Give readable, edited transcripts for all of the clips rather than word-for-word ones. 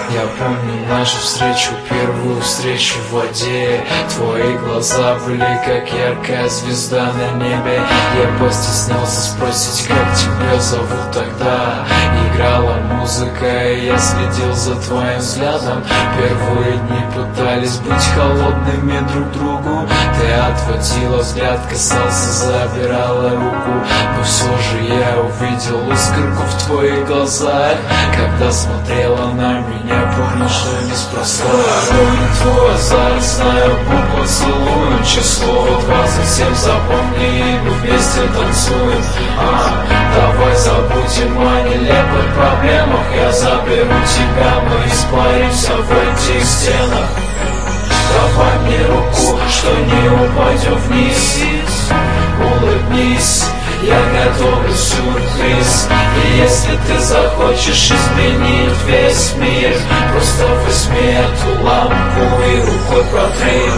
Я помню нашу встречу, первую встречу в воде. Твои глаза были как яркая звезда на небе. Я постеснялся спросить, как тебя зовут тогда. Играла музыка, и я следил за твоим взглядом. Первые дни пытались быть холодными друг другу. Ты отводила взгляд, касался, забирала руку. Но все же я увидел искорку в твоих глазах. Когда смотрела на меня, понял, что неспроста. Огонь твой азарт, знаю, по поцелуем. Число 27 запомни, и мы вместе танцуем. Давай забудем о нелепых проблемах. Я заберу тебя, мы испаримся в этих стенах. Давай мне руку, что не упадем вниз. Улыбнись, я готовлю сюрприз. И если ты захочешь изменить весь мир, просто возьми эту лампу и рукой протри.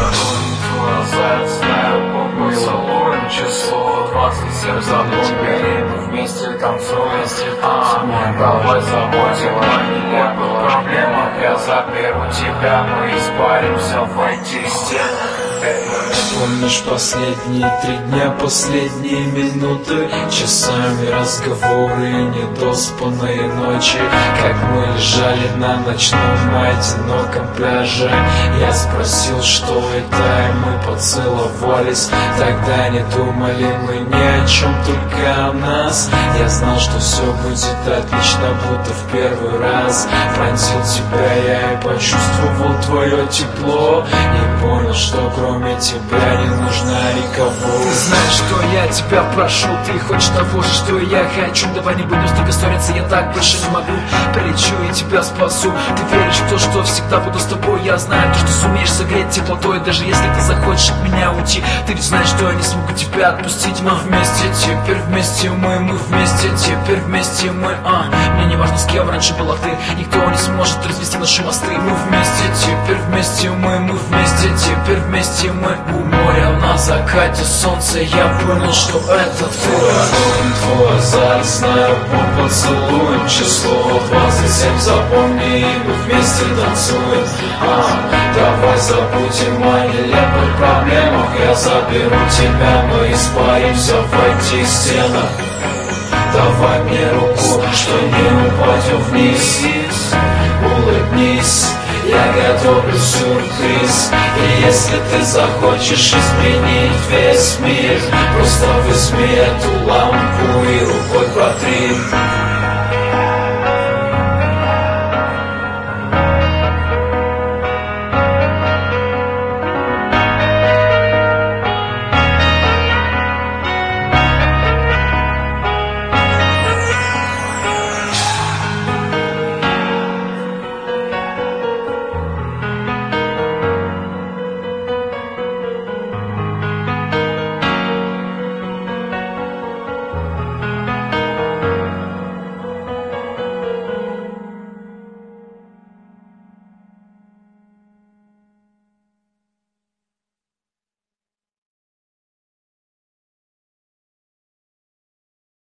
Целуем, число 27 запомни, мы вместе танцуем. Давай забудем о нелепых проблемах. Я заберу тебя, мы испаримся в этих стенах. Помнишь последние 3 дня, последние минуты, часами разговоры и недоспанные ночи, как мы лежали на ночном одиноком пляже. Я спросил, что это, и мы поцеловались. Тогда не думали мы ни о чем, только о нас. Я знал, что все будет отлично, будто в первый раз. Пронзил тебя я и почувствовал твое тепло. И понял, что кроме тебя не нужна никого. Ты знаешь, что я тебя прошу, ты хочешь того же, что и я хочу. Давай не будем столько ссориться, я так больше не могу. Прилечу и тебя спасу. Ты веришь в то, что всегда буду с тобой. Я знаю то, что сумеешь согреть теплотой. Даже если ты захочешь от меня уйти, ты ведь знаешь, что я не смогу тебя отпустить. Мы вместе, теперь вместе мы вместе, теперь вместе мы. Мне не важно, с кем раньше была ты, никто не сможет развести наши мосты. Мы вместе, теперь вместе мы вместе, теперь вместе мы. У моря на закате солнца я понял, что это ты. Огонь твой азарт, знаю, по поцелуем. Число 27 запомни, и мы вместе танцуем. Давай забудем о нелепых проблемах. Я заберу тебя, мы испаримся в этих стенах. Давай мне руку, что не упадем вниз. Улыбнись, я готовлю сюрприз. И если ты захочешь изменить весь мир, просто возьми эту лампу и рукой протри.